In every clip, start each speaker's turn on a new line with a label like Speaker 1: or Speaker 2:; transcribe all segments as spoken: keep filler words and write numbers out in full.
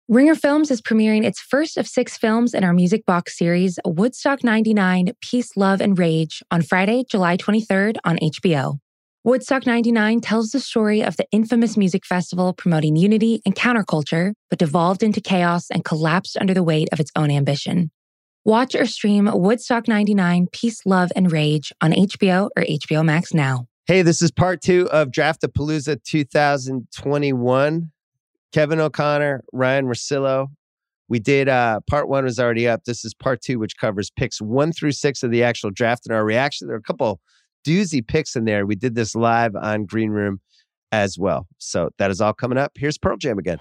Speaker 1: Ringer Films is premiering its first of six films in our Music Box series, Woodstock ninety-nine, Peace, Love, and Rage, on Friday, July twenty-third on H B O. Woodstock ninety-nine tells the story of the infamous music festival promoting unity and counterculture, but devolved into chaos and collapsed under the weight of its own ambition. Watch or stream Woodstock ninety-nine, Peace, Love, and Rage on H B O or H B O Max now.
Speaker 2: Hey, this is part two of Draftapalooza two thousand twenty-one. Kevin O'Connor, Ryan Russillo. We did, uh, part one was already up. This is part two, which covers picks one through six of the actual draft and our reaction. There are a couple doozy picks in there. We did this live on Green Room as well. So that is all coming up. Here's Pearl Jam again.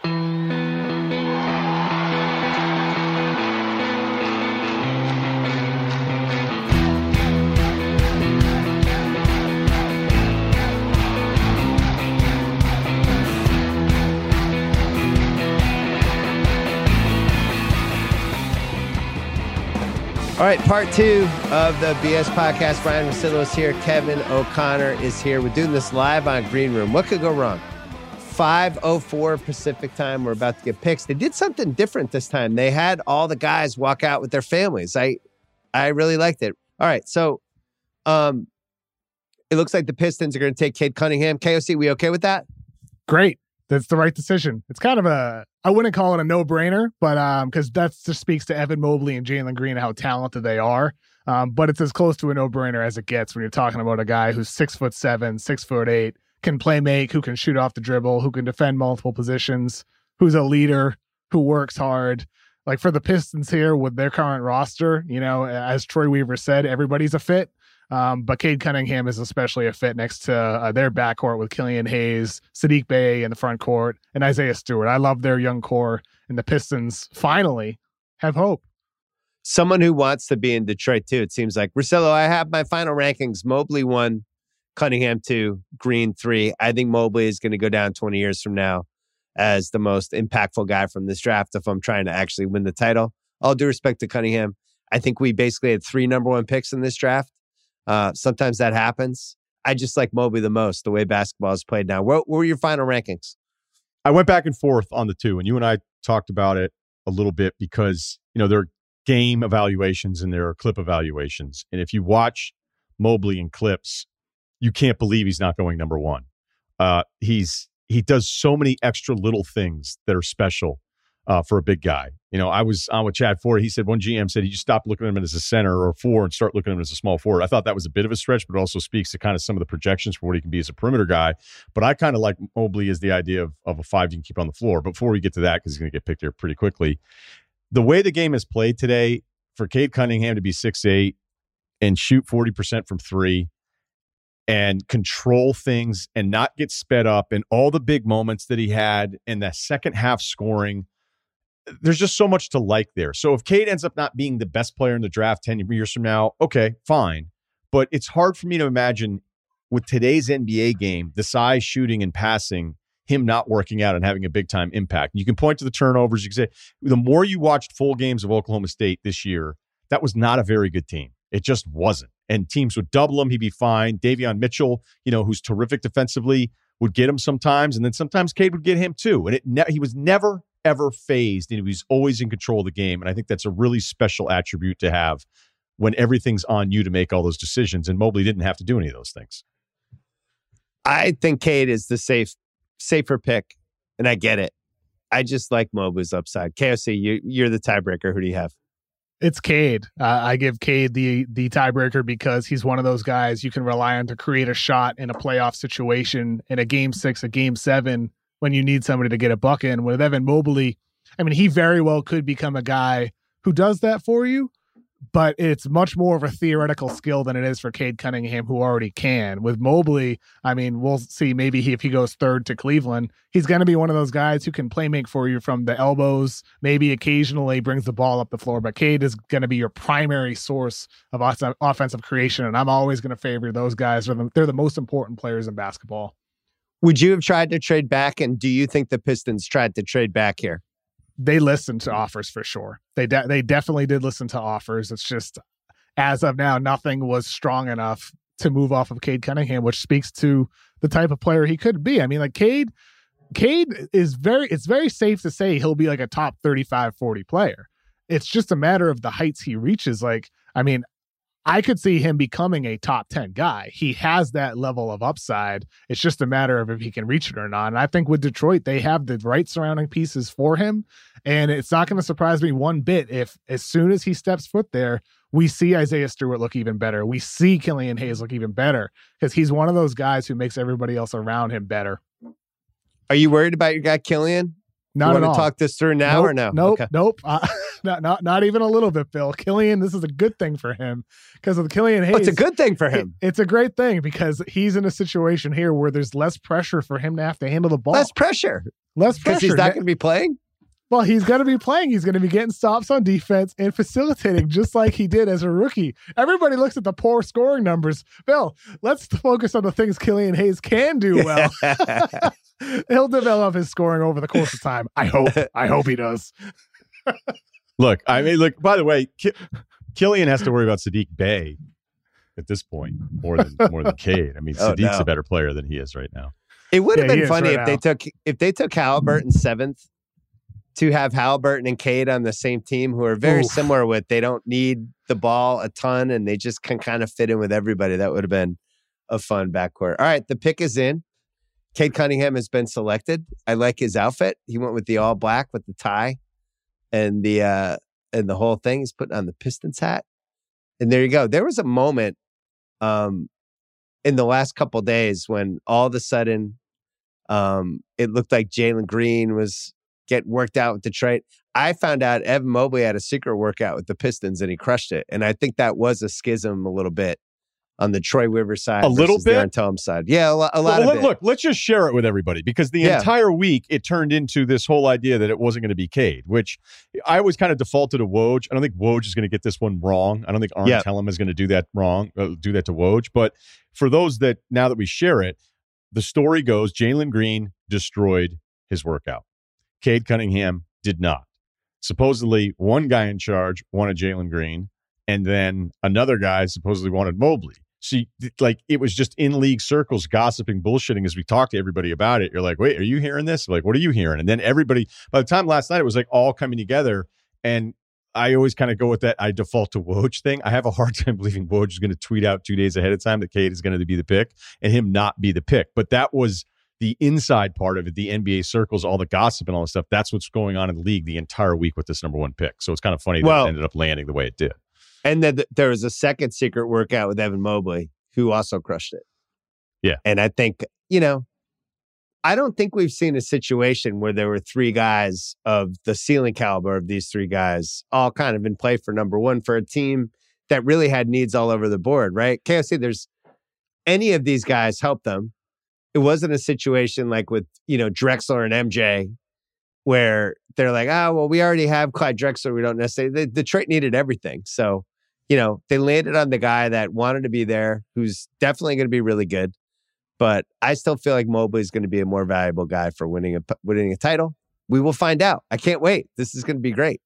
Speaker 2: All right, part two of the B S podcast. Ryan Russillo is here. Kevin O'Connor is here. We're doing this live on Green Room. What could go wrong? five oh four Pacific time. We're about to get picks. They did something different this time. They had all the guys walk out with their families. I I really liked it. All right, so um, it looks like the Pistons are going to take Cade Cunningham. K O C, we okay with that?
Speaker 3: Great. That's the right decision. It's kind of a, I wouldn't call it a no-brainer, but um, because that just speaks to Evan Mobley and Jalen Green and how talented they are. Um, but it's as close to a no-brainer as it gets when you're talking about a guy who's six foot seven, six foot eight, can play make, who can shoot off the dribble, who can defend multiple positions, who's a leader, who works hard. Like for the Pistons here with their current roster, you know, as Troy Weaver said, everybody's a fit. Um, but Cade Cunningham is especially a fit next to uh, their backcourt with Killian Hayes, Sadiq Bey in the front court, and Isaiah Stewart. I love their young core, and the Pistons finally have hope.
Speaker 2: Someone who wants to be in Detroit, too, it seems like. Russillo, I have my final rankings. Mobley one, Cunningham two, Green three. I think Mobley is going to go down twenty years from now as the most impactful guy from this draft if I'm trying to actually win the title. All due respect to Cunningham, I think we basically had three number one picks in this draft. Uh, sometimes that happens. I just like Mobley the most, the way basketball is played now. What, what were your final rankings?
Speaker 4: I went back and forth on the two, and you and I talked about it a little bit because, you know, there are game evaluations and there are clip evaluations. And if you watch Mobley in clips, you can't believe he's not going number one. Uh, he's he does so many extra little things that are special uh, for a big guy. You know, I was on with Chad Ford. He said one G M said, you just stop looking at him as a center or a four and start looking at him as a small forward. I thought that was a bit of a stretch, but it also speaks to kind of some of the projections for what he can be as a perimeter guy. But I kind of like Mobley as the idea of, of a five you can keep on the floor. Before we get to that, because he's going to get picked here pretty quickly, the way the game is played today, for Cade Cunningham to be six eight and shoot forty percent from three and control things and not get sped up, and all the big moments that he had in the second half scoring, there's just so much to like there. So if Cade ends up not being the best player in the draft ten years from now, okay, fine. But it's hard for me to imagine with today's N B A game, the size, shooting, and passing, him not working out and having a big-time impact. You can point to the turnovers. You can say, the more you watched full games of Oklahoma State this year, that was not a very good team. It just wasn't. And teams would double him. He'd be fine. Davion Mitchell, you know, who's terrific defensively, would get him sometimes. And then sometimes Cade would get him too. And it ne- he was never ever phased, and he was always in control of the game. And I think that's a really special attribute to have when everything's on you to make all those decisions. And Mobley didn't have to do any of those things.
Speaker 2: I think Cade is the safe, safer pick, and I get it. I just like Mobley's upside. K O C, you, you're the tiebreaker. Who do you have?
Speaker 3: It's Cade. Uh, I give Cade the the tiebreaker because he's one of those guys you can rely on to create a shot in a playoff situation, in a game six, a game seven, when you need somebody to get a buck in. With Evan Mobley, I mean, he very well could become a guy who does that for you, but it's much more of a theoretical skill than it is for Cade Cunningham, who already can. With Mobley, I mean, we'll see maybe he, if he goes third to Cleveland, he's going to be one of those guys who can play make for you from the elbows, maybe occasionally brings the ball up the floor, but Cade is going to be your primary source of off- offensive creation, and I'm always going to favor those guys. They're the, they're the most important players in basketball.
Speaker 2: Would you have tried to trade back? And do you think the Pistons tried to trade back here?
Speaker 3: They listened to offers for sure. They de- they definitely did listen to offers. It's just, as of now, nothing was strong enough to move off of Cade Cunningham, which speaks to the type of player he could be. I mean, like Cade, Cade is very, it's very safe to say he'll be like a top thirty-five, forty player. It's just a matter of the heights he reaches. Like, I mean, I could see him becoming a top ten guy. He has that level of upside. It's just a matter of if he can reach it or not. And I think with Detroit, they have the right surrounding pieces for him. And it's not going to surprise me one bit if as soon as he steps foot there, we see Isaiah Stewart look even better. We see Killian Hayes look even better because he's one of those guys who makes everybody else around him better.
Speaker 2: Are you worried about your guy, Killian?
Speaker 3: Not
Speaker 2: you
Speaker 3: at
Speaker 2: want
Speaker 3: all.
Speaker 2: to talk this through now
Speaker 3: nope,
Speaker 2: or no?
Speaker 3: Nope,
Speaker 2: okay.
Speaker 3: nope. Uh, not, not, not even a little bit, Bill. Killian, this is a good thing for him because of Killian Hayes.
Speaker 2: Oh, it's a good thing for him.
Speaker 3: It, it's a great thing because he's in a situation here where there's less pressure for him to have to handle the ball.
Speaker 2: Less pressure.
Speaker 3: Less pressure.
Speaker 2: Because he's not going to be playing?
Speaker 3: Well, he's going to be playing. He's going to be getting stops on defense and facilitating just like he did as a rookie. Everybody looks at the poor scoring numbers. Bill, let's focus on the things Killian Hayes can do well. He'll develop his scoring over the course of time. I hope. I hope he does.
Speaker 4: Look, I mean, look, by the way, Ki- Killian has to worry about Sadiq Bey at this point more than more than Cade. I mean,
Speaker 2: Oh,
Speaker 4: Sadiq's
Speaker 2: no.
Speaker 4: a better player than he is right now.
Speaker 2: It would have
Speaker 3: Yeah, he
Speaker 2: been
Speaker 3: is
Speaker 2: funny
Speaker 3: right
Speaker 2: if they
Speaker 3: now.
Speaker 2: took if they took Halliburton seventh to have Halliburton and Cade on the same team who are very
Speaker 3: Oof.
Speaker 2: similar with they don't need the ball a ton and they just can kind of fit in with everybody. That would have been a fun backcourt. All right, the pick is in. Cade Cunningham has been selected. I like his outfit. He went with the all black with the tie and the uh and the whole thing. He's putting on the Pistons hat. And there you go. There was a moment um in the last couple of days when all of a sudden um it looked like Jalen Green was getting worked out with Detroit. I found out Evan Mobley had a secret workout with the Pistons and he crushed it. And I think that was a schism a little bit on the Troy Weaver side.
Speaker 4: A little
Speaker 2: versus
Speaker 4: bit?
Speaker 2: the Aaron Tellem side. Yeah, a, lo- a lot
Speaker 4: Well,
Speaker 2: of
Speaker 4: look,
Speaker 2: it.
Speaker 4: look, let's just share it with everybody because the
Speaker 2: Yeah.
Speaker 4: entire week it turned into this whole idea that it wasn't going to be Cade, which I was kind of defaulted to Woj. I don't think Woj is going to get this one wrong. I don't think Arn
Speaker 2: Yeah.
Speaker 4: Tellem is going to do that wrong, uh, do that to Woj. But for those that now that we share it, the story goes Jalen Green destroyed his workout. Cade Cunningham did not. Supposedly, one guy in charge wanted Jalen Green, and then another guy supposedly wanted Mobley. See, like it was just in league circles, gossiping, bullshitting as we talked to everybody about it. You're like, wait, are you hearing this? Like, what are you hearing? And then everybody, by the time last night, it was like all coming together. And I always kind of go with that. I default to Woj thing. I have a hard time believing Woj is going to tweet out two days ahead of time that Cade is going to be the pick and him not be the pick. But that was the inside part of it, the N B A circles, all the gossip and all the stuff. That's what's going on in the league the entire week with this number one pick. So it's kind of funny that
Speaker 2: Well,
Speaker 4: it ended up landing the way it did.
Speaker 2: And then th- there was a second secret workout with Evan Mobley who also crushed it.
Speaker 4: Yeah.
Speaker 2: And I think, you know, I don't think we've seen a situation where there were three guys of the ceiling caliber of these three guys all kind of in play for number one for a team that really had needs all over the board, right? K F C, there's any of these guys help them. It wasn't a situation like with, you know, Drexler and M J where they're like, oh, well, we already have Clyde Drexler. We don't necessarily, the, Detroit needed everything. So, you know, they landed on the guy that wanted to be there, who's definitely going to be really good. But I still feel like Mobley is going to be a more valuable guy for winning a winning a title. We will find out. I can't wait. This is going to be great.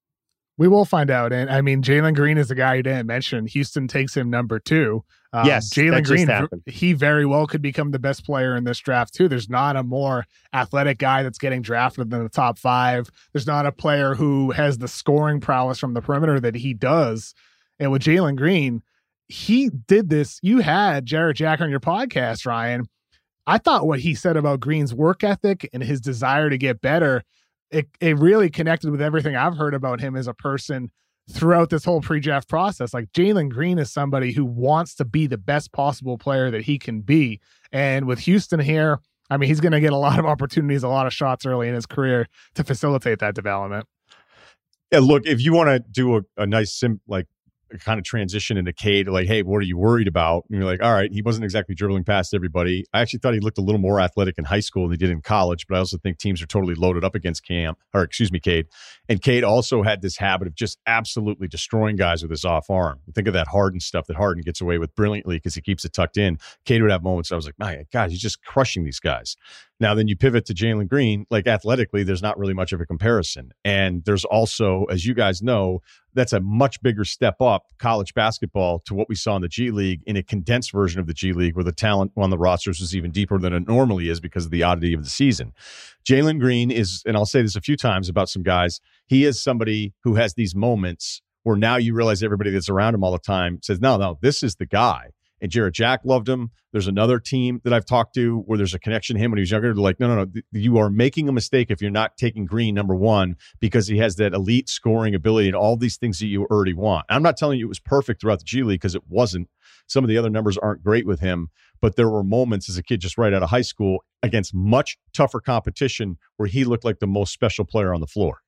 Speaker 3: We will find out. And I mean, Jalen Green is the guy you didn't mention. Houston takes him number two. Um,
Speaker 2: Yes,
Speaker 3: Jalen
Speaker 2: that just
Speaker 3: Green,
Speaker 2: happened.
Speaker 3: he very well could become the best player in this draft too. There's not a more athletic guy that's getting drafted than the top five. There's not a player who has the scoring prowess from the perimeter that he does. And with Jalen Green, he did this. You had Jarrett Jack on your podcast, Ryan. I thought what he said about Green's work ethic and his desire to get better, it, it really connected with everything I've heard about him as a person throughout this whole pre-draft process. Like Jalen Green is somebody who wants to be the best possible player that he can be. And with Houston here, I mean, he's going to get a lot of opportunities, a lot of shots early in his career to facilitate that development.
Speaker 4: Yeah, look, if you want to do a, a nice, sim, like, kind of transition into Cade, like, hey, what are you worried about? And you're like, all right, he wasn't exactly dribbling past everybody. I actually thought he looked a little more athletic in high school than he did in college, but I also think teams are totally loaded up against Cam, or excuse me, Cade. And Cade also had this habit of just absolutely destroying guys with his off arm. Think of that Harden stuff that Harden gets away with brilliantly because he keeps it tucked in. Cade would have moments I was like, my God, he's just crushing these guys. Now, then you pivot to Jalen Green, like athletically, there's not really much of a comparison. And there's also, as you guys know, that's a much bigger step up college basketball to what we saw in the G League in a condensed version of the G League where the talent on the rosters was even deeper than it normally is because of the oddity of the season. Jalen Green is, and I'll say this a few times about some guys, he is somebody who has these moments where now you realize everybody that's around him all the time says, no, no, this is the guy. And Jarrett Jack loved him. There's another team that I've talked to where there's a connection to him when he was younger. They're like, no, no, no. You are making a mistake if you're not taking Green, number one, because he has that elite scoring ability and all these things that you already want. I'm not telling you it was perfect throughout the G League because it wasn't. Some of the other numbers aren't great with him, but there were moments as a kid just right out of high school against much tougher competition where he looked like the most special player on the floor.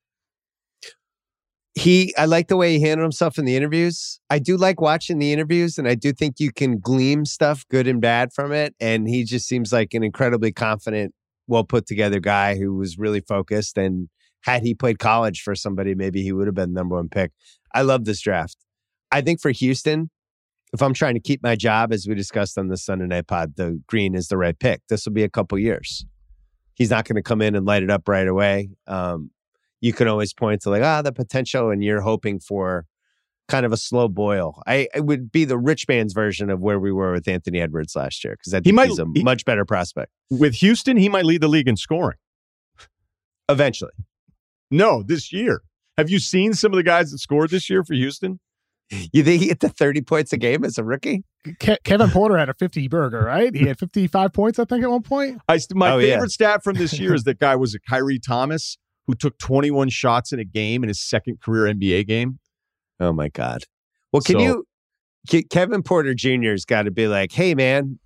Speaker 2: He, I like the way he handled himself in the interviews. I do like watching the interviews, and I do think you can glean stuff, good and bad, from it. And he just seems like an incredibly confident, well put together guy who was really focused. And had he played college for somebody, maybe he would have been the number one pick. I love this draft. I think for Houston, if I'm trying to keep my job, as we discussed on the Sunday Night Pod, the Green is the right pick. This will be a couple years. He's not going to come in and light it up right away. Um, You can always point to like, ah, the potential, and you're hoping for kind of a slow boil. I it would be the rich man's version of where we were with Anthony Edwards last year, because I think he might, he's a he, much better prospect.
Speaker 4: With Houston, he might lead the league in scoring.
Speaker 2: Eventually.
Speaker 4: No, this year. Have you seen some of the guys that scored this year for Houston?
Speaker 2: You think he hit the thirty points a game as a rookie?
Speaker 3: Ke- Kevin Porter had a fifty burger, right? He had fifty-five points, I think, at one point.
Speaker 4: I, my
Speaker 2: oh,
Speaker 4: favorite
Speaker 2: yeah.
Speaker 4: stat from this year is that guy was a Kyrie Thomas, who took twenty-one shots in a game in his second career N B A game.
Speaker 2: Oh, my God. Well, can
Speaker 4: so,
Speaker 2: you... Ke- Kevin Porter Junior's got to be like, hey, man,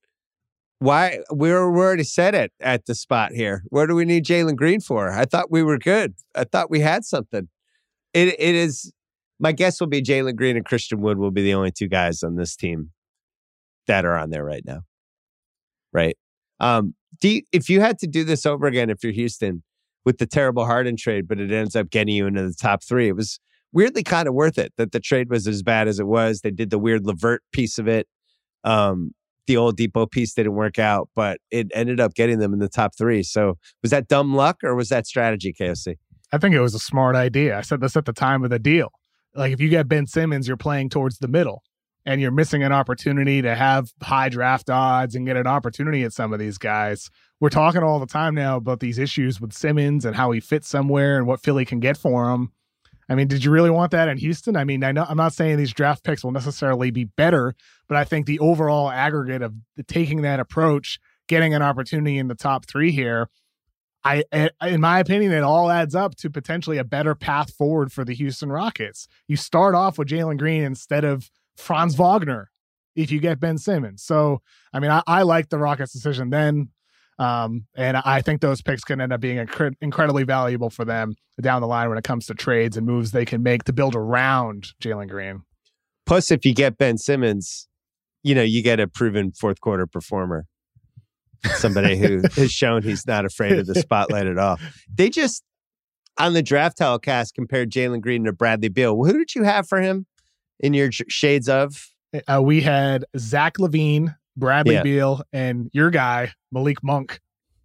Speaker 2: why... We're, we already set it at the spot here. What do we need Jalen Green for? I thought we were good. I thought we had something. It It is... My guess will be Jalen Green and Christian Wood will be the only two guys on this team that are on there right now. Right? Um, do you, if you had to do this over again, if you're Houston... with the terrible Harden trade, but it ends up getting you into the top three. It was weirdly kind of worth it that the trade was as bad as it was. They did the weird LeVert piece of it. Um, the old Depot piece didn't work out, but it ended up getting them in the top three. So was that dumb luck or was that strategy, K O C?
Speaker 3: I think it was a smart idea. I said this at the time of the deal. Like if you get Ben Simmons, you're playing towards the middle and you're missing an opportunity to have high draft odds and get an opportunity at some of these guys. We're talking all the time now about these issues with Simmons and how he fits somewhere and what Philly can get for him. I mean, did you really want that in Houston? I mean, I know I'm not saying these draft picks will necessarily be better, but I think the overall aggregate of the, taking that approach, getting an opportunity in the top three here, I, in my opinion, it all adds up to potentially a better path forward for the Houston Rockets. You start off with Jalen Green instead of Franz Wagner if you get Ben Simmons. So, I mean, I, I like the Rockets' decision then. Um, and I think those picks can end up being incre- incredibly valuable for them down the line when it comes to trades and moves they can make to build around Jalen Green.
Speaker 2: Plus, if you get Ben Simmons, you know, you get a proven fourth quarter performer. Somebody who has shown he's not afraid of the spotlight at all. They just, on the draft telecast, compared Jalen Green to Bradley Beal. Who did you have for him in your shades of?
Speaker 3: Uh, we had Zach LaVine, Bradley
Speaker 2: yeah.
Speaker 3: Beal, and your guy, Malik Monk.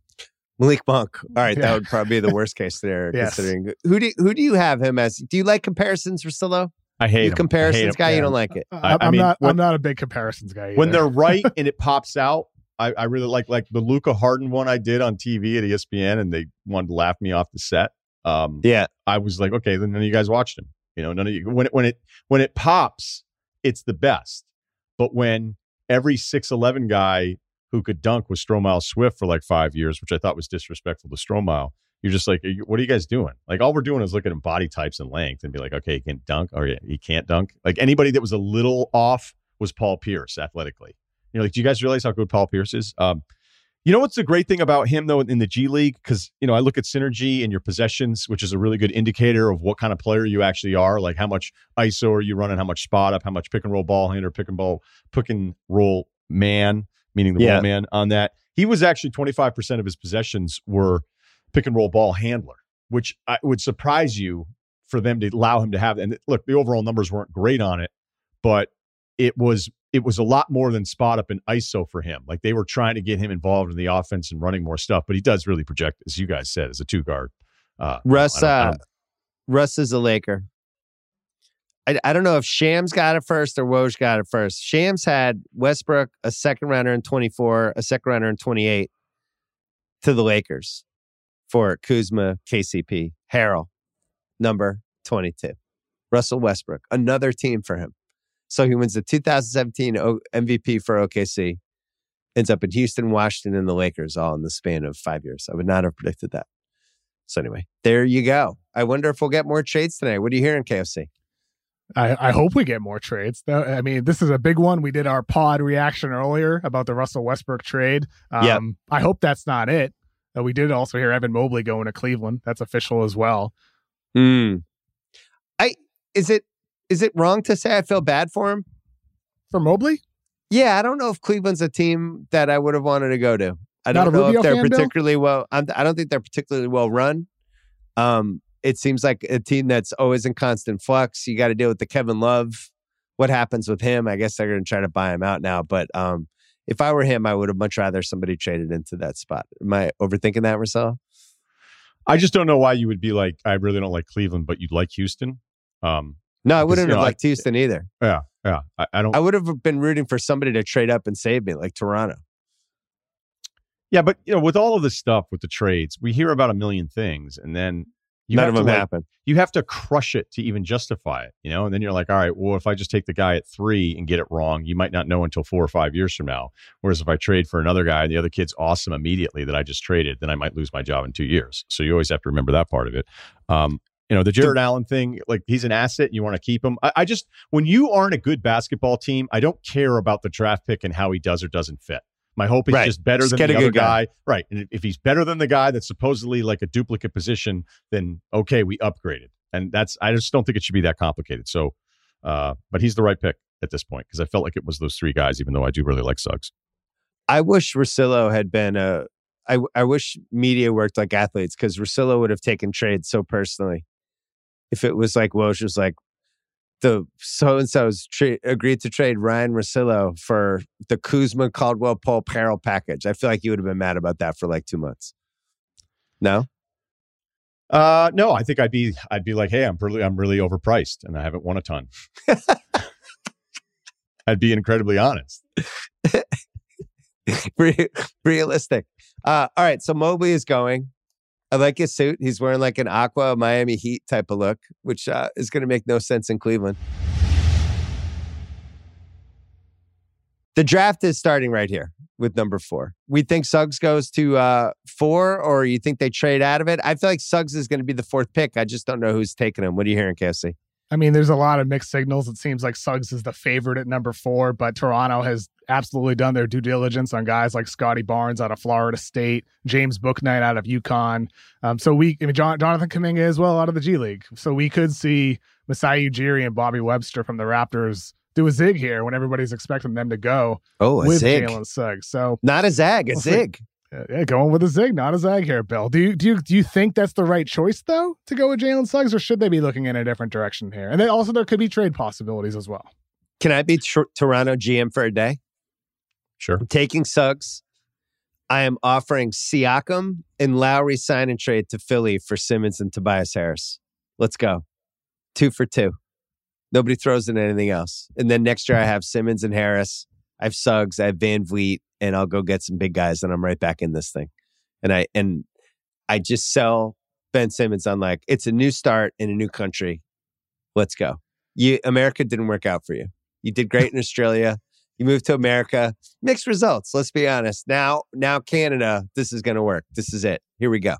Speaker 2: Malik Monk. All right,
Speaker 3: yeah.
Speaker 2: that would probably be the worst case scenario.
Speaker 3: Yes.
Speaker 2: Considering who do who do you have him as? Do you like comparisons, Russillo?
Speaker 4: I hate
Speaker 2: you
Speaker 4: him.
Speaker 2: comparisons
Speaker 4: I hate
Speaker 2: guy.
Speaker 4: him.
Speaker 2: You don't like it.
Speaker 3: I,
Speaker 4: I
Speaker 3: I'm
Speaker 4: mean,
Speaker 3: not.
Speaker 4: when,
Speaker 3: I'm not a big comparisons guy either.
Speaker 4: When they're right and it pops out, I, I really like like the Luka Harden one I did on T V at E S P N, and they wanted to laugh me off the set. Um,
Speaker 2: yeah,
Speaker 4: I was like, okay, then none of you guys watched him. You know, none of you. When it when it when it pops, it's the best. But when every six eleven guy who could dunk was Stromile Swift for like five years, which I thought was disrespectful to Stromile. You're just like, what are you guys doing? Like, all we're doing is looking at body types and length and be like, okay, he can dunk, or yeah, he can't dunk. Like, anybody that was a little off was Paul Pierce athletically. You know, like, do you guys realize how good Paul Pierce is? Um, you know what's the great thing about him, though, in the G League? Because, you know, I look at synergy in your possessions, which is a really good indicator of what kind of player you actually are, like how much I S O are you running, how much spot up, how much pick and roll ball handler, pick and roll, pick and roll man, meaning the
Speaker 2: yeah.
Speaker 4: ball man on that. He was actually twenty-five percent of his possessions were pick and roll ball handler, which I, would surprise you for them to allow him to have. And look, the overall numbers weren't great on it, but it was it was a lot more than spot up and I S O for him. Like they were trying to get him involved in the offense and running more stuff, but he does really project, as you guys said, as a two guard. Uh,
Speaker 2: Russ,
Speaker 4: I don't, I don't,
Speaker 2: uh, Russ is a Laker. I, I don't know if Shams got it first or Woj got it first. Shams had Westbrook, a second rounder in twenty-four, a second rounder in twenty-eight to the Lakers for Kuzma, K C P, Harrell, number twenty-two. Russell Westbrook, another team for him. So he wins the two thousand seventeen o- M V P for O K C, ends up in Houston, Washington, and the Lakers all in the span of five years. I would not have predicted that. So anyway, there you go. I wonder if we'll get more trades tonight. What are you hearing, K O C?
Speaker 3: I, I hope we get more trades. Though I mean, this is a big one. We did our pod reaction earlier about the Russell Westbrook trade. Um,
Speaker 2: yep.
Speaker 3: I hope that's not it. Uh, we did also hear Evan Mobley going to Cleveland. That's official as well.
Speaker 2: Mm. I is it is it wrong to say I feel bad for him?
Speaker 3: For Mobley?
Speaker 2: Yeah, I don't know if Cleveland's a team that I would have wanted to go to. I
Speaker 3: Not
Speaker 2: don't
Speaker 3: a
Speaker 2: know
Speaker 3: Rubio
Speaker 2: if they're
Speaker 3: fan, Bill?
Speaker 2: particularly well. I'm, I don't think they're particularly well run. Um, it seems like a team that's always in constant flux. You got to deal with the Kevin Love. What happens with him? I guess they're going to try to buy him out now. But um, if I were him, I would have much rather somebody traded into that spot. Am I overthinking that, Marcelo?
Speaker 4: I just don't know why you would be like, I really don't like Cleveland, but you'd like Houston. Um,
Speaker 2: No, I wouldn't
Speaker 4: you
Speaker 2: have
Speaker 4: know,
Speaker 2: liked
Speaker 4: I-
Speaker 2: Houston either.
Speaker 4: yeah, yeah. I, I don't.
Speaker 2: I would have been rooting for somebody to trade up and save me, like Toronto.
Speaker 4: yeah, but you know, with all of this stuff with the trades, we hear about a million things, and then you
Speaker 2: None
Speaker 4: have
Speaker 2: of them
Speaker 4: to, like,
Speaker 2: happen.
Speaker 4: you have to crush it to even justify it, you know? And then you're like, all right, well, if I just take the guy at three and get it wrong, you might not know until four or five years from now. Whereas if I trade for another guy and the other kid's awesome immediately that I just traded, then I might lose my job in two years. So you always have to remember that part of it. Um, you know, the Jared Allen thing, like he's an asset and you want to keep him. I, I just, when you aren't a good basketball team, I don't care about the draft pick and how he does or doesn't fit. My hope is
Speaker 2: Right.
Speaker 4: just better
Speaker 2: Just
Speaker 4: than
Speaker 2: get
Speaker 4: the
Speaker 2: a
Speaker 4: other
Speaker 2: good guy.
Speaker 4: guy. Right. And if he's better than the guy that's supposedly like a duplicate position, then okay, we upgraded. And that's, I just don't think it should be that complicated. So, uh, but he's the right pick at this point because I felt like it was those three guys, even though I do really like Suggs.
Speaker 2: I wish Russillo had been a. I, I wish media worked like athletes because Russillo would have taken trades so personally. If it was like Woj was like, the so-and-so's tra- agreed to trade Ryan Russillo for the Kuzma Caldwell Pope Harrell package. I feel like you would have been mad about that for like two months. No?
Speaker 4: Uh, no, I think I'd be, I'd be like, hey, I'm really, I'm really overpriced and I haven't won a ton. I'd be incredibly honest.
Speaker 2: Re- realistic. Uh, all right, so Mobley is going. I like his suit. He's wearing like an Aqua Miami Heat type of look, which uh, is going to make no sense in Cleveland. The draft is starting right here with number four. We think Suggs goes to uh, four, or you think they trade out of it? I feel like Suggs is going to be the fourth pick. I just don't know who's taking him. What are you hearing, K S C?
Speaker 3: I mean, there's a lot of mixed signals. It seems like Suggs is the favorite at number four, but Toronto has absolutely done their due diligence on guys like Scotty Barnes out of Florida State, James Bouknight out of UConn. Um, so we, I mean, John, Jonathan Kuminga as well out of the G League. So we could see Masai Ujiri and Bobby Webster from the Raptors do a zig here when everybody's expecting them to go
Speaker 2: Oh, a
Speaker 3: with
Speaker 2: zig.
Speaker 3: Jalen Suggs. So
Speaker 2: Not a zag, a
Speaker 3: We'll see.
Speaker 2: zig.
Speaker 3: uh, yeah, going with a zig, not a zag here, Bill. Do you do you do you think that's the right choice though to go with Jalen Suggs, or should they be looking in a different direction here? And then also there could be trade possibilities as well.
Speaker 2: Can I be tr- Toronto G M for a day?
Speaker 4: Sure.
Speaker 2: I'm taking Suggs. I am offering Siakam and Lowry sign and trade to Philly for Simmons and Tobias Harris. Let's go. Two for two. Nobody throws in anything else. And then next year I have Simmons and Harris. I have Suggs. I have Van Vliet, and I'll go get some big guys, and I'm right back in this thing. And I and I just sell Ben Simmons on like, it's a new start in a new country. Let's go. You America didn't work out for you. You did great in Australia. You moved to America. Mixed results. Let's be honest. Now, now Canada, this is going to work. This is it. Here we go.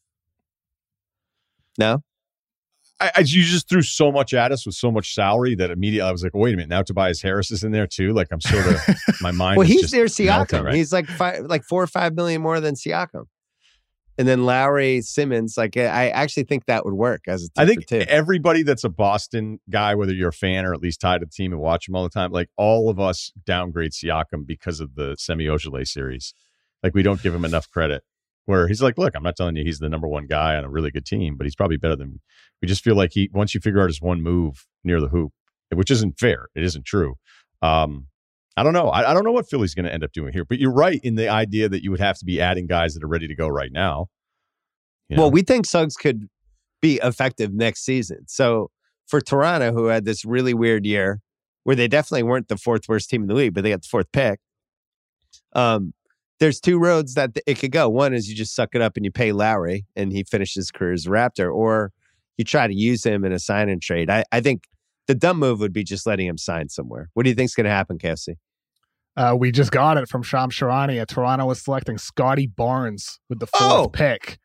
Speaker 2: No?
Speaker 4: I, I, you just threw so much at us with so much salary that immediately I was like, wait a minute, now Tobias Harris is in there too. Like I'm sort of, my mind
Speaker 2: Well,
Speaker 4: is
Speaker 2: he's
Speaker 4: just
Speaker 2: near
Speaker 4: melting,
Speaker 2: Siakam.
Speaker 4: right?
Speaker 2: He's like five, like four or five million more than Siakam. And then Lowry, Simmons, like I actually think that would work as a two
Speaker 4: I think
Speaker 2: for two.
Speaker 4: everybody that's a Boston guy, whether you're a fan or at least tied to the team and watch him all the time, like all of us downgrade Siakam because of the Semi Ojeleye series. Like we don't give him enough credit. Where he's like, look, I'm not telling you he's the number one guy on a really good team, but he's probably better than. We just feel like he once you figure out his one move near the hoop, which isn't fair. It isn't true. Um, I don't know. I, I don't know what Philly's going to end up doing here. But you're right in the idea that you would have to be adding guys that are ready to go right now. You know?
Speaker 2: Well, we think Suggs could be effective next season. So for Toronto, who had this really weird year where they definitely weren't the fourth worst team in the league, but they got the fourth pick. Um, there's two roads that it could go. One is you just suck it up and you pay Lowry and he finishes his career as a Raptor, or you try to use him in a sign and trade. I, I think the dumb move would be just letting him sign somewhere. What do you think is going to happen, K F C?
Speaker 3: Uh, we just got it from Shams Charania. Toronto was selecting Scotty Barnes with the fourth
Speaker 2: Oh.
Speaker 3: pick.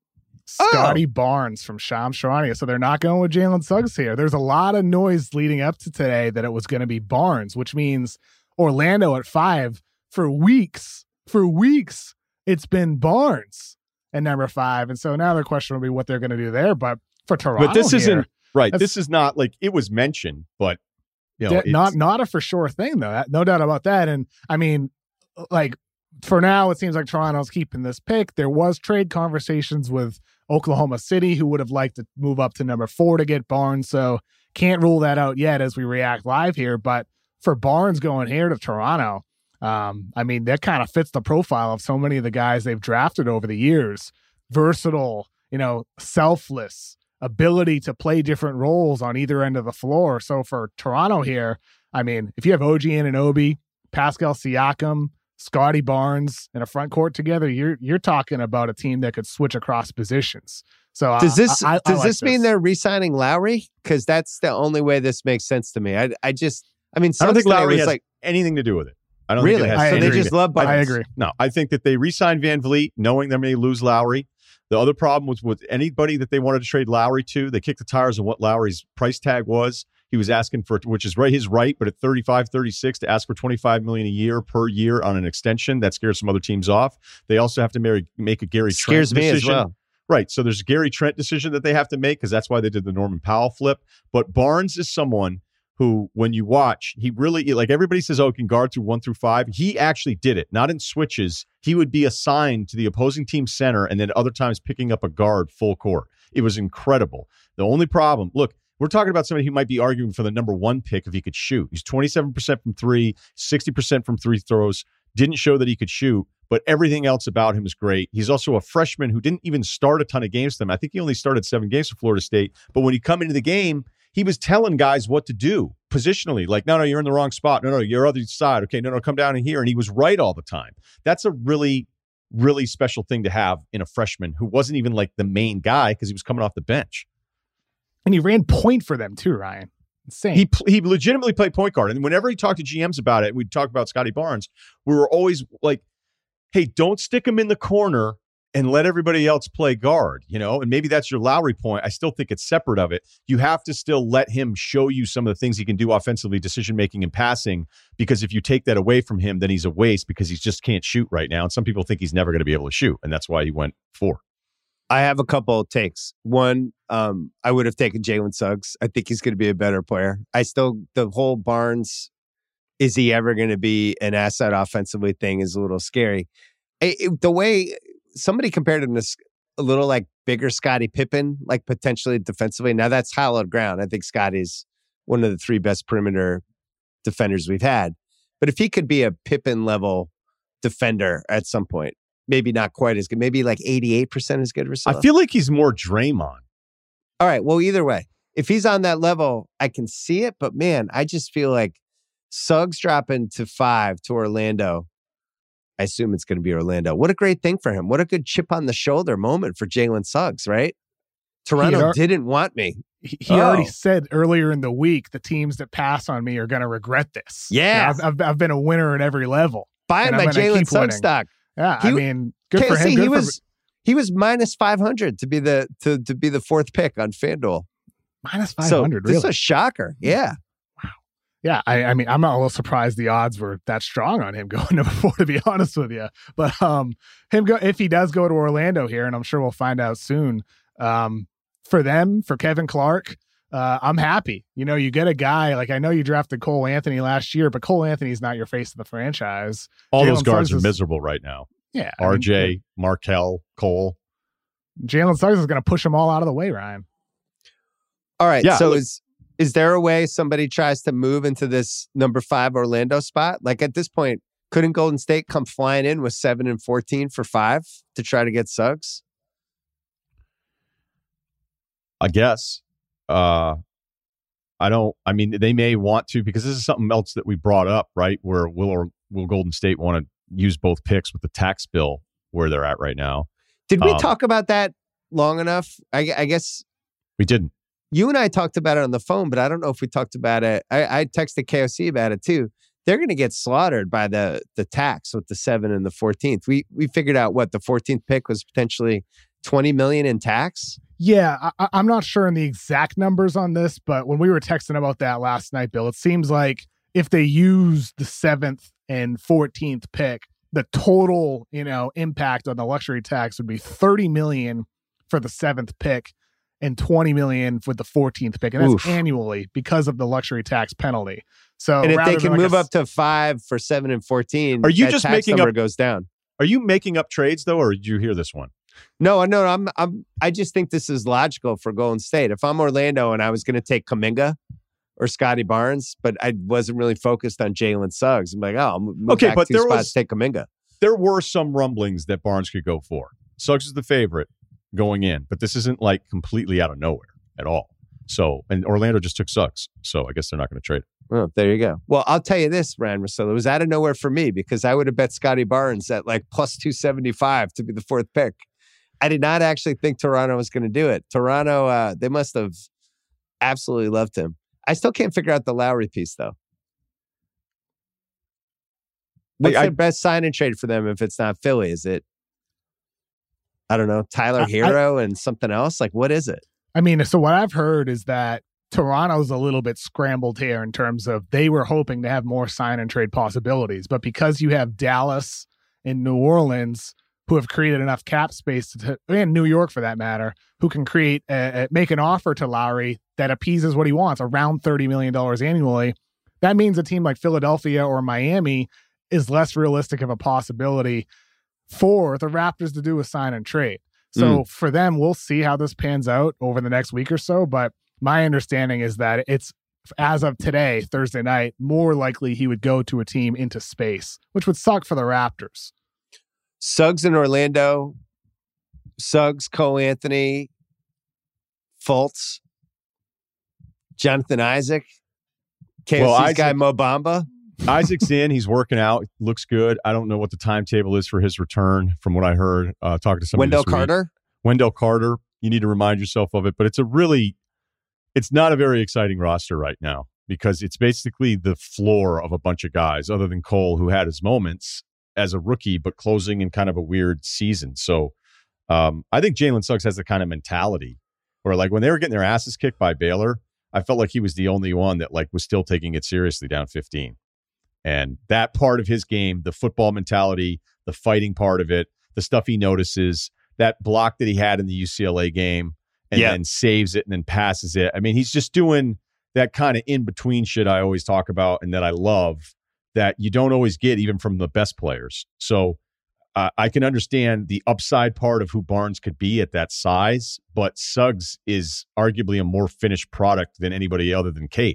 Speaker 2: Oh.
Speaker 3: Scotty Barnes from Shams Charania. So they're not going with Jalen Suggs here. There's a lot of noise leading up to today that it was going to be Barnes, which means Orlando at five for weeks. For weeks, it's been Barnes at number five. And so now the question will be what they're going to do there. But for Toronto,
Speaker 4: But this
Speaker 3: here,
Speaker 4: isn't right.
Speaker 3: that's-
Speaker 4: This is not like it was mentioned, but you know,
Speaker 3: Yeah,
Speaker 4: it's-
Speaker 3: not not a for sure thing though. That- No doubt about that. And I mean, like for now, it seems like Toronto's keeping this pick. There was trade conversations with Oklahoma City, who would have liked to move up to number four to get Barnes. So can't rule that out yet as we react live here. But for Barnes going here to Toronto, um, I mean, that kind of fits the profile of so many of the guys they've drafted over the years. Versatile, you know, selfless, ability to play different roles on either end of the floor. So for Toronto here, I mean, if you have O G Anunoby, Pascal Siakam, Scotty Barnes in a front court together, you're you're talking about a team that could switch across positions. So
Speaker 2: Does this
Speaker 3: I, I, I
Speaker 2: does
Speaker 3: like
Speaker 2: this mean they're re-signing Lowry? Because that's the only way this makes sense to me. I I just I mean,
Speaker 4: I don't think
Speaker 2: Suggs
Speaker 4: Lowry
Speaker 2: was
Speaker 4: has
Speaker 2: like
Speaker 4: anything to do with it. I don't
Speaker 2: really.
Speaker 4: think it has
Speaker 3: I
Speaker 2: so they
Speaker 3: agree.
Speaker 2: just love Barnes.
Speaker 3: I agree.
Speaker 4: No, I think that they re-signed Van Vliet, knowing they may lose Lowry. The other problem was with anybody that they wanted to trade Lowry to, they kicked the tires on what Lowry's price tag was. He was asking for, which is right, his right, but at thirty-five, thirty-six to ask for twenty-five million dollars a year per year on an extension, that scares some other teams off. They also have to marry, make a Gary Trent
Speaker 2: Scares me
Speaker 4: decision.
Speaker 2: as well.
Speaker 4: Right. So there's a Gary Trent decision that they have to make because that's why they did the Norman Powell flip. But Barnes is someone who, when you watch, he really, like everybody says, oh, he can guard through one through five. He actually did it, not in switches. He would be assigned to the opposing team center and then other times picking up a guard full court. It was incredible. The only problem, look, we're talking about somebody who might be arguing for the number one pick if he could shoot. He's twenty-seven percent from three, sixty percent from free throws. Didn't show that he could shoot, but everything else about him is great. He's also a freshman who didn't even start a ton of games for them. I think he only started seven games for Florida State. But when he come into the game, he was telling guys what to do positionally. Like, no, no, you're in the wrong spot. No, no, you're other side. Okay, no, no, come down in here. And he was right all the time. That's a really, really special thing to have in a freshman who wasn't even like the main guy because he was coming off the bench.
Speaker 3: And he ran point for them too, Ryan. Insane.
Speaker 4: He he legitimately played point guard. And whenever he talked to G Ms about it, we'd talk about Scotty Barnes, we were always like, hey, don't stick him in the corner and let everybody else play guard, you know? And maybe that's your Lowry point. I still think it's separate of it. You have to still let him show you some of the things he can do offensively, decision-making and passing, because if you take that away from him, then he's a waste because he just can't shoot right now. And some people think he's never going to be able to shoot, and that's why he went four.
Speaker 2: I have a couple of takes. One, um, I would have taken Jalen Suggs. I think he's going to be a better player. I still, the whole Barnes, is he ever going to be an asset offensively thing is a little scary. It, it, the way somebody compared him to a little like bigger Scottie Pippen, like potentially defensively. Now that's hallowed ground. I think Scotty's one of the three best perimeter defenders we've had. But if he could be a Pippen level defender at some point, maybe not quite as good, maybe like eighty-eight percent as good. Russillo.
Speaker 4: I feel like he's more Draymond.
Speaker 2: All right. Well, either way, if he's on that level, I can see it. But man, I just feel like Suggs dropping to five to Orlando. I assume it's going to be Orlando. What a great thing for him. What a good chip on the shoulder moment for Jalen Suggs, right? Toronto
Speaker 3: ar-
Speaker 2: didn't want me.
Speaker 3: He, he
Speaker 2: Oh.
Speaker 3: already said earlier in the week, the teams that pass on me are going to regret this.
Speaker 2: Yeah.
Speaker 3: I've, I've, I've been a winner at every level.
Speaker 2: Buying
Speaker 3: And
Speaker 2: my
Speaker 3: I'm gonna
Speaker 2: Jalen
Speaker 3: keep
Speaker 2: Suggs
Speaker 3: winning.
Speaker 2: stock.
Speaker 3: Yeah,
Speaker 2: He
Speaker 3: I
Speaker 2: w-
Speaker 3: mean, good for
Speaker 2: K C,
Speaker 3: him. Good
Speaker 2: he
Speaker 3: for,
Speaker 2: was he was minus five hundred to be the to to be the fourth pick on FanDuel.
Speaker 3: minus five
Speaker 2: So
Speaker 3: hundred,
Speaker 2: this is
Speaker 3: really?
Speaker 2: a shocker. Yeah.
Speaker 3: Yeah, I, I mean, I'm not a little surprised the odds were that strong on him going number four, to be honest with you. But um, him go if he does go to Orlando here, and I'm sure we'll find out soon. Um, for them, for Kevin Clark, uh, I'm happy. You know, you get a guy like I know you drafted Cole Anthony last year, but Cole Anthony's not your face of the franchise.
Speaker 4: All
Speaker 3: Jalen
Speaker 4: those guards
Speaker 3: Suggs
Speaker 4: are
Speaker 3: is-
Speaker 4: miserable right now.
Speaker 3: Yeah, I
Speaker 4: R
Speaker 3: mean,
Speaker 4: J, Markelle, Cole.
Speaker 3: Jalen Suggs is going to push them all out of the way, Ryan.
Speaker 2: All right.
Speaker 4: Yeah,
Speaker 2: so
Speaker 4: look-
Speaker 2: is Is there a way somebody tries to move into this number five Orlando spot? Like at this point, couldn't Golden State come flying in with seven and fourteen for five to try to get Suggs?
Speaker 4: I guess. Uh, I don't, I mean, they may want to, because this is something else that we brought up, right? Where will or will Golden State want to use both picks with the tax bill where they're at right now?
Speaker 2: Did we
Speaker 4: um,
Speaker 2: talk about that long enough? I, I guess
Speaker 4: we didn't.
Speaker 2: You and I talked about it on the phone, but I don't know if we talked about it. I, I texted K O C about it too. They're going to get slaughtered by the the tax with the seven and the fourteenth. We we figured out what the fourteenth pick was potentially twenty million in tax.
Speaker 3: Yeah, I, I'm not sure on the exact numbers on this, but when we were texting about that last night, Bill, it seems like if they use the seventh and fourteenth pick, the total, you know, impact on the luxury tax would be thirty million for the seventh pick and twenty million for the fourteenth pick, and that's Oof. annually because of the luxury tax penalty. So,
Speaker 2: and if they can
Speaker 3: like
Speaker 2: move
Speaker 3: a,
Speaker 2: up to five for seven and fourteen,
Speaker 4: are you
Speaker 2: that
Speaker 4: just
Speaker 2: tax
Speaker 4: making
Speaker 2: number
Speaker 4: up,
Speaker 2: goes down?
Speaker 4: Are you making up trades though, or did you hear this one?
Speaker 2: No, no, I'm, I'm, I just think this is logical for Golden State. If I'm Orlando and I was going to take Kuminga or Scotty Barnes, but I wasn't really focused on Jalen Suggs, I'm like, oh, I'll move
Speaker 4: okay,
Speaker 2: back
Speaker 4: but
Speaker 2: two
Speaker 4: there
Speaker 2: spots,
Speaker 4: was
Speaker 2: take Kuminga.
Speaker 4: There were some rumblings that Barnes could go for. Suggs is the favorite going in, but this isn't like completely out of nowhere at all. So, and Orlando just took Suggs, so I guess they're not going to trade it.
Speaker 2: Oh, there you go. Well, I'll tell you this, Ryan Russillo, it was out of nowhere for me because I would have bet Scotty Barnes at like plus two seventy-five to be the fourth pick. I did not actually think Toronto was going to do it. Toronto, uh, they must have absolutely loved him. I still can't figure out the Lowry piece, though. What's
Speaker 4: I,
Speaker 2: the best sign and trade for them if it's not Philly? Is it, I don't know, Tyler
Speaker 3: I,
Speaker 2: Hero
Speaker 3: I,
Speaker 2: and something else? Like, what is it?
Speaker 3: I mean, so what I've heard is that Toronto's a little bit scrambled here in terms of they were hoping to have more sign and trade possibilities. But because you have Dallas and New Orleans, who have created enough cap space, to, and New York for that matter, who can create a, a, make an offer to Lowry that appeases what he wants, around thirty million dollars annually, that means a team like Philadelphia or Miami is less realistic of a possibility for the Raptors to do a sign and trade. So mm. for them, we'll see how this pans out over the next week or so. But my understanding is that it's, as of today, Thursday night, more likely he would go to a team into space, which would suck for the Raptors.
Speaker 2: Suggs in Orlando, Suggs, Cole Anthony, Fultz, Jonathan Isaac, K O C's well, Isaac, guy Mo Bamba.
Speaker 4: Isaac's in. He's working out. Looks good. I don't know what the timetable is for his return from what I heard uh, talking to somebody
Speaker 2: Wendell
Speaker 4: this week.
Speaker 2: Carter?
Speaker 4: Wendell Carter. You need to remind yourself of it. But it's a really, it's not a very exciting roster right now because it's basically the floor of a bunch of guys other than Cole, who had his moments as a rookie, but closing in kind of a weird season. So um, I think Jalen Suggs has the kind of mentality where, like, when they were getting their asses kicked by Baylor, I felt like he was the only one that like was still taking it seriously down fifteen. And that part of his game, the football mentality, the fighting part of it, the stuff he notices, that block that he had in the U C L A game and yeah. then saves it and then passes it. I mean, he's just doing that kind of in-between shit I always talk about and that I love, that you don't always get even from the best players. So uh, I can understand the upside part of who Barnes could be at that size, but Suggs is arguably a more finished product than anybody other than Kate.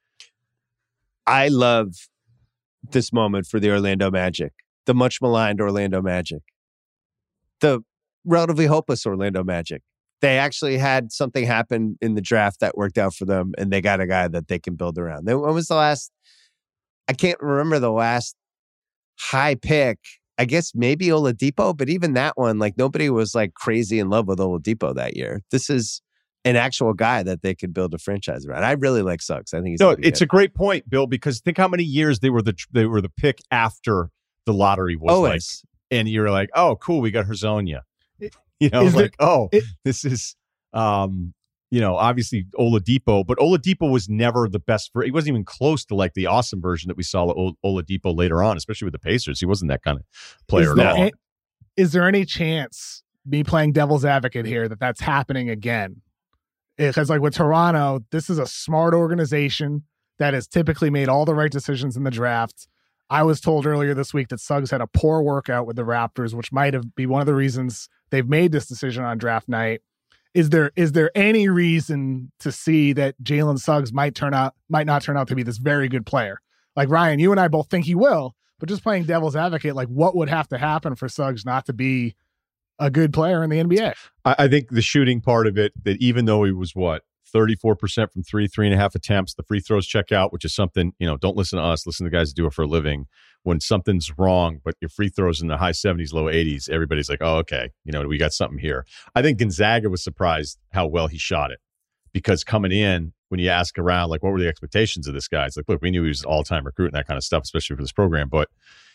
Speaker 2: I love this moment for the Orlando Magic, the much maligned Orlando Magic, the relatively hopeless Orlando Magic. They actually had something happen in the draft that worked out for them, and they got a guy that they can build around. When was the last? I can't remember the last high pick. I guess maybe Oladipo, but even that one, like nobody was like crazy in love with Oladipo that year. This is an actual guy that they could build a franchise around. I really like Suggs. I think he's
Speaker 4: no. It's
Speaker 2: good.
Speaker 4: A great point, Bill, because think how many years they were the they were the pick after the lottery was
Speaker 2: Always.
Speaker 4: like, and you're like, oh, cool, we got Hezonja. You know, is like, it, oh, it, this is, um, you know, obviously Oladipo, but Oladipo was never the best. For, he wasn't even close to like the awesome version that we saw of Oladipo later on, especially with the Pacers. He wasn't that kind of player
Speaker 3: is
Speaker 4: at all.
Speaker 3: Any, is there any chance, me playing devil's advocate here, that that's happening again? Because like with Toronto, this is a smart organization that has typically made all the right decisions in the draft. I was told earlier this week that Suggs had a poor workout with the Raptors, which might have be one of the reasons they've made this decision on draft night. is there is there any reason to see that Jalen Suggs might turn out might not turn out to be this very good player? Like, Ryan, you and I both think he will, but just playing devil's advocate, like, what would have to happen for Suggs not to be a good player in the N B A?
Speaker 4: I, I think the shooting part of it, that even though he was what, thirty-four percent from three, three and a half attempts, the free throws check out, which is something, you know, don't listen to us, listen to guys that do it for a living. When something's wrong, but your free throws in the high seventies, low eighties, everybody's like, oh, okay, you know, we got something here. I think Gonzaga was surprised how well he shot it, because coming in, when you ask around, like, what were the expectations of this guy? It's like, look, we knew he was an all-time recruit and that kind of stuff, especially for this program, but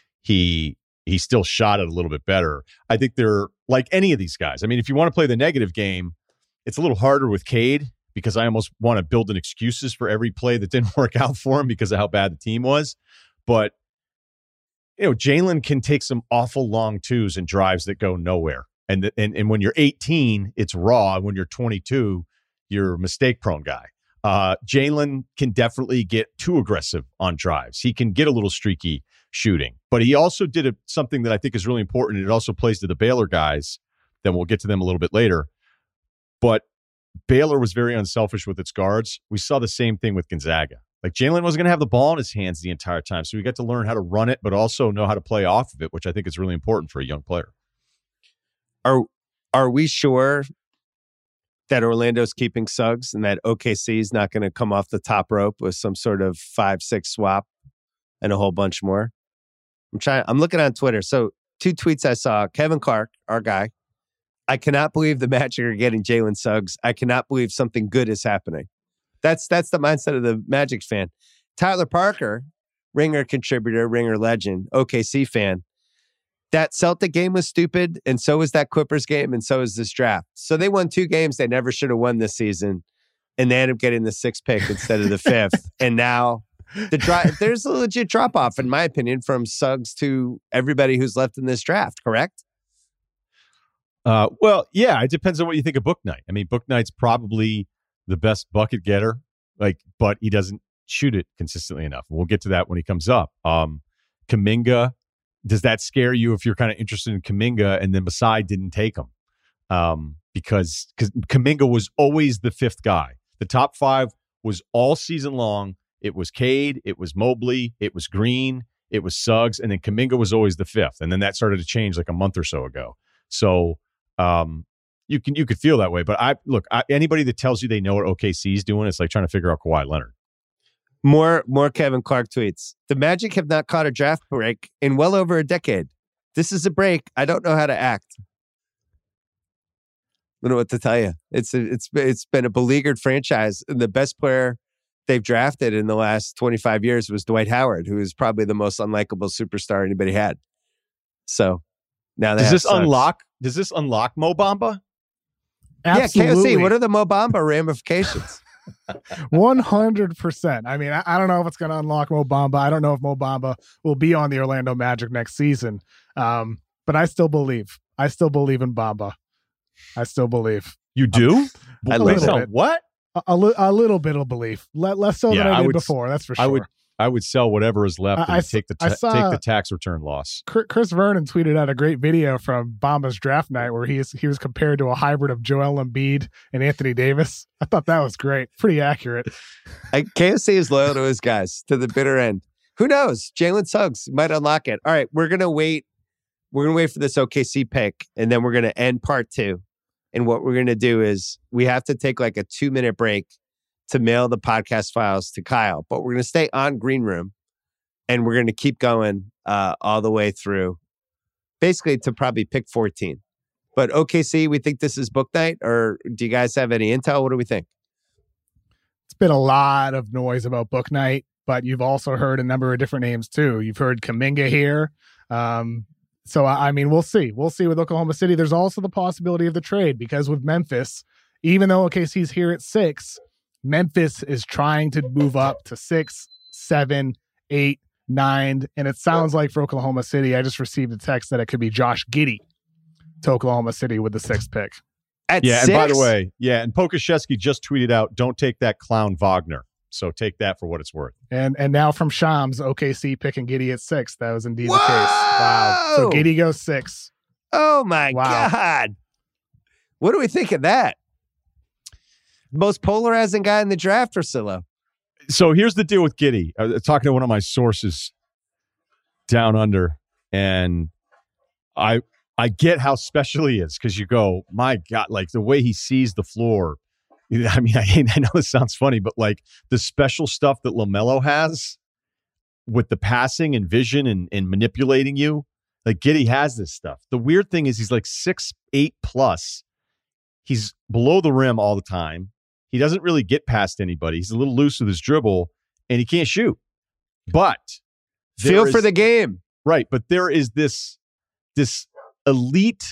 Speaker 4: he he still shot it a little bit better. I think they're like any of these guys. I mean, if you want to play the negative game, it's a little harder with Cade, because I almost want to build in excuses for every play that didn't work out for him because of how bad the team was. But, you know, Jalen can take some awful long twos and drives that go nowhere. And, the, and, and when you're eighteen, it's raw. And when you're twenty-two, you're a mistake-prone guy. Uh, Jalen can definitely get too aggressive on drives. He can get a little streaky shooting. But he also did a, something that I think is really important. It also plays to the Baylor guys. Then we'll get to them a little bit later. But Baylor was very unselfish with its guards. We saw the same thing with Gonzaga. Like, Jalen wasn't going to have the ball in his hands the entire time. So we got to learn how to run it, but also know how to play off of it, which I think is really important for a young player.
Speaker 2: Are are we sure that Orlando's keeping Suggs and that O K C is not going to come off the top rope with some sort of five six swap and a whole bunch more? I'm trying. I'm looking on Twitter. So two tweets I saw. Kevin Clark, our guy. I cannot believe the Magic are getting Jalen Suggs. I cannot believe something good is happening. That's that's the mindset of the Magic fan. Tyler Parker, Ringer contributor, Ringer legend, O K C fan. That Celtic game was stupid, and so was that Clippers game, and so is this draft. So they won two games they never should have won this season, and they ended up getting the sixth pick instead of the fifth. And now the dri- there's a legit drop-off, in my opinion, from Suggs to everybody who's left in this draft, correct?
Speaker 4: Uh, well, yeah, it depends on what you think of Bouknight. I mean, Bouknight's probably the best bucket getter, like, but he doesn't shoot it consistently enough. We'll get to that when he comes up. Um, Kuminga, does that scare you if you're kind of interested in Kuminga and then Masai didn't take him? Um, because because Kuminga was always the fifth guy. The top five was all season long. It was Cade, it was Mobley, it was Green, it was Suggs, and then Kuminga was always the fifth. And then that started to change like a month or so ago. So um, you can you could feel that way. But I look, I, anybody that tells you they know what O K C is doing, it's like trying to figure out Kawhi Leonard.
Speaker 2: More more Kevin Clark tweets. The Magic have not caught a draft break in well over a decade. This is a break. I don't know how to act. I don't know what to tell you. It's a, it's it's been a beleaguered franchise. And the best player they've drafted in the last twenty-five years was Dwight Howard, who is probably the most unlikable superstar anybody had. So now they
Speaker 4: does
Speaker 2: have
Speaker 4: this
Speaker 2: Suggs.
Speaker 4: unlock? Does this unlock Mo Bamba?
Speaker 3: Absolutely.
Speaker 2: Yeah, K O C. What are the Mo Bamba ramifications?
Speaker 3: one hundred percent. I mean, I, I don't know if it's going to unlock Mo Bamba. I don't know if Mo Bamba will be on the Orlando Magic next season. Um, but I still believe. I still believe in Bamba. I still believe.
Speaker 4: You do?
Speaker 2: Um, I
Speaker 3: love
Speaker 2: it.
Speaker 4: What?
Speaker 3: A, a, li- a little bit of belief. Le- less so
Speaker 4: Yeah,
Speaker 3: than I,
Speaker 4: I
Speaker 3: did
Speaker 4: would,
Speaker 3: before. That's for sure.
Speaker 4: I would. I would sell whatever is left
Speaker 3: I,
Speaker 4: and
Speaker 3: I,
Speaker 4: take the
Speaker 3: I
Speaker 4: ta-
Speaker 3: saw,
Speaker 4: take the tax return loss.
Speaker 3: Chris Vernon tweeted out a great video from Bamba's draft night where he is he was compared to a hybrid of Joel Embiid and Anthony Davis. I thought that was great. Pretty accurate.
Speaker 2: I, K O C is loyal to his guys to the bitter end. Who knows? Jalen Suggs might unlock it. All right, we're gonna wait. We're gonna wait for this O K C pick, and then we're gonna end part two. And what we're gonna do is we have to take like a two minute break to mail the podcast files to Kyle, but we're gonna stay on Green Room. And we're going to keep going uh, all the way through, basically to probably pick fourteen. But O K C, we think this is Bouknight, or do you guys have any intel? What do we think?
Speaker 3: It's been a lot of noise about Bouknight, but you've also heard a number of different names too. You've heard Kuminga here. Um, so, I mean, we'll see. We'll see with Oklahoma City. There's also the possibility of the trade because with Memphis, even though O K C's here at six, Memphis is trying to move up to six, seven, eight, nine, and it sounds like for Oklahoma City, I just received a text that it could be Josh Giddey to Oklahoma City with the sixth pick.
Speaker 2: At
Speaker 4: yeah,
Speaker 2: six?
Speaker 4: And by the way, yeah, and Pokashevsky just tweeted out, "Don't take that clown Wagner." So take that for what it's worth.
Speaker 3: And and now from Shams, O K C picking Giddey at six. That was indeed
Speaker 2: Whoa!
Speaker 3: the case. Wow. So Giddey goes six.
Speaker 2: Oh my
Speaker 3: Wow.
Speaker 2: God! What do we think of that? most polarizing guy in the draft, Russillo.
Speaker 4: So here's the deal with Giddey. I was talking to one of my sources down under, and I I get how special he is because you go, my God, like the way he sees the floor. I mean, I, I know this sounds funny, but like the special stuff that LaMelo has with the passing and vision and, and manipulating you, like Giddey has this stuff. The weird thing is he's like six, eight plus. He's below the rim all the time. He doesn't really get past anybody. He's a little loose with his dribble, and he can't shoot. But
Speaker 2: feel
Speaker 4: is,
Speaker 2: for the game.
Speaker 4: Right, but there is this this elite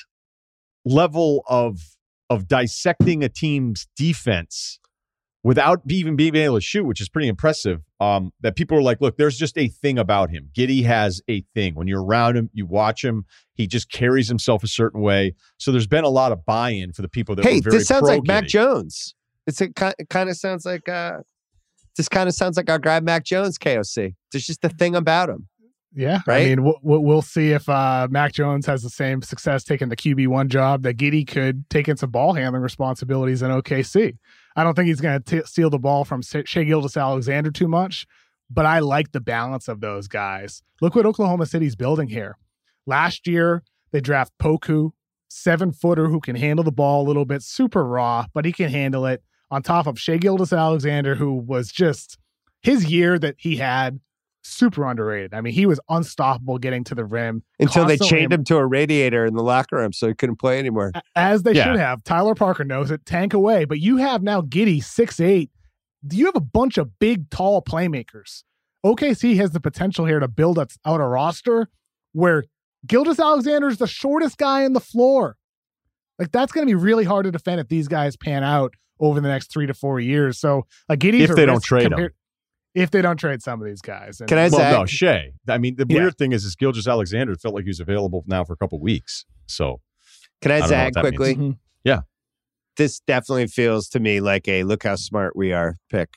Speaker 4: level of of dissecting a team's defense without even being able to shoot, which is pretty impressive. Um, that people are like, look, there's just a thing about him. Giddey has a thing. When you're around him, you watch him, he just carries himself a certain way. So there's been a lot of buy-in for the people that
Speaker 2: hey,
Speaker 4: were very
Speaker 2: this sounds
Speaker 4: pro
Speaker 2: like Mac
Speaker 4: Giddey.
Speaker 2: Jones. It's a, it kind of sounds like uh, this kind of sounds like our guy Mac Jones, K O C. There's just a thing about him.
Speaker 3: Yeah,
Speaker 2: right?
Speaker 3: I mean, we'll, we'll see if uh, Mac Jones has the same success taking the Q B one job that Giddey could take in some ball handling responsibilities in O K C. I don't think he's going to steal the ball from Shai Gilgeous-Alexander too much, but I like the balance of those guys. Look what Oklahoma City's building here. Last year, they draft Poku, seven-footer who can handle the ball a little bit, super raw, but he can handle it, on top of Shai Gilgeous-Alexander, who was just his year that he had, super underrated. I mean, he was unstoppable getting to the rim.
Speaker 2: Until they chained him to a radiator in the locker room so he couldn't play anymore.
Speaker 3: As they
Speaker 4: yeah.
Speaker 3: should have. Tyler Parker knows it. Tank away. But you have now Giddey, six eight. You have a bunch of big, tall playmakers. O K C has the potential here to build out a roster where Gilgeous-Alexander is the shortest guy in the floor. Like, that's going to be really hard to defend if these guys pan out over the next three to four years. So, like, Giddey's
Speaker 4: if they don't trade him.
Speaker 3: If they don't trade some of these guys. And,
Speaker 2: Can I
Speaker 4: well,
Speaker 2: say?
Speaker 4: no, Shea. I mean, the
Speaker 3: Yeah.
Speaker 4: weird thing is, is Gilgeous-Alexander felt like he was available now for a couple weeks. So,
Speaker 2: Can I,
Speaker 4: I don't know
Speaker 2: zag
Speaker 4: what that
Speaker 2: quickly?
Speaker 3: means. Mhm.
Speaker 4: Yeah.
Speaker 2: This definitely feels to me like a look how smart we are pick.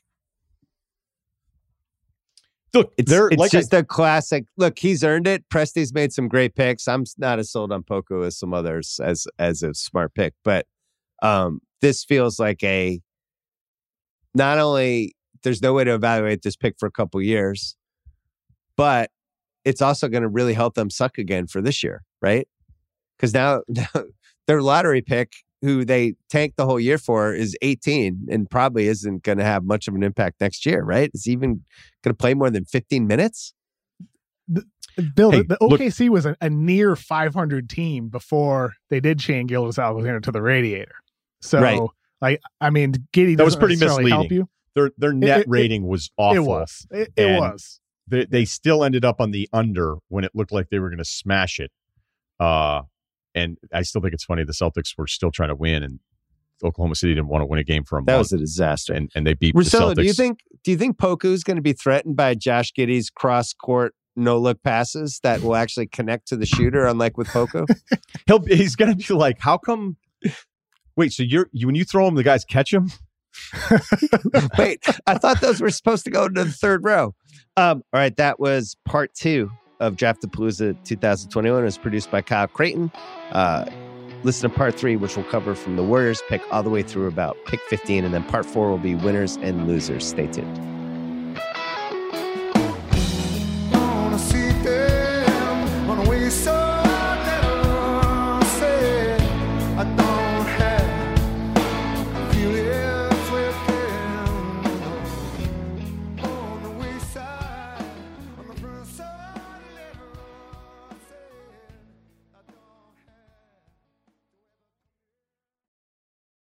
Speaker 4: look,
Speaker 2: It's,
Speaker 4: they're
Speaker 2: it's
Speaker 4: like
Speaker 2: just
Speaker 4: I,
Speaker 2: a classic. Look, he's earned it. Presti's made some great picks. I'm not as sold on Poku as some others as as a smart pick, but um, this feels like a not only there's no way to evaluate this pick for a couple years, but it's also going to really help them suck again for this year, right? Because now, now their lottery pick, who they tanked the whole year for, is eighteen and probably isn't going to have much of an impact next year, right? Is he even going to play more than fifteen minutes?
Speaker 3: Bill,
Speaker 4: Hey,
Speaker 3: the O K C look, was a, a near five hundred team before they did chain Gilgeous-Alexander to the radiator. So,
Speaker 2: Right.
Speaker 3: like, I mean, Giddey
Speaker 4: That was
Speaker 3: doesn't
Speaker 4: pretty
Speaker 3: necessarily help
Speaker 4: misleading.
Speaker 3: you.
Speaker 4: their their net
Speaker 3: it-
Speaker 4: rating was awful.
Speaker 3: It was. It, it
Speaker 4: And
Speaker 3: was.
Speaker 4: They, they still ended up on the under when it looked like they were going to smash it. Uh, and I still think it's funny the Celtics were still trying to win, and Oklahoma City didn't want to win a game for a
Speaker 2: That
Speaker 4: month.
Speaker 2: was a disaster.
Speaker 4: and and they beat the
Speaker 2: Russillo,
Speaker 4: Celtics.
Speaker 2: do you think do you think Poku's going to be threatened by Josh Giddey's cross court no look passes that will actually connect to the shooter, unlike with Poku?
Speaker 4: He'll he's going to be like, how come? Wait, so you're you when you throw him, the guys catch him?
Speaker 2: Wait, I thought those were supposed to go into the third row. Um, all right, that was part two of Draftapalooza twenty twenty-one. It was produced by Kyle Creighton. Uh, listen to part three, which we'll cover from the Warriors pick all the way through about pick fifteen, and then part four will be winners and losers. Stay tuned.
Speaker 5: Wanna see them, wanna waste so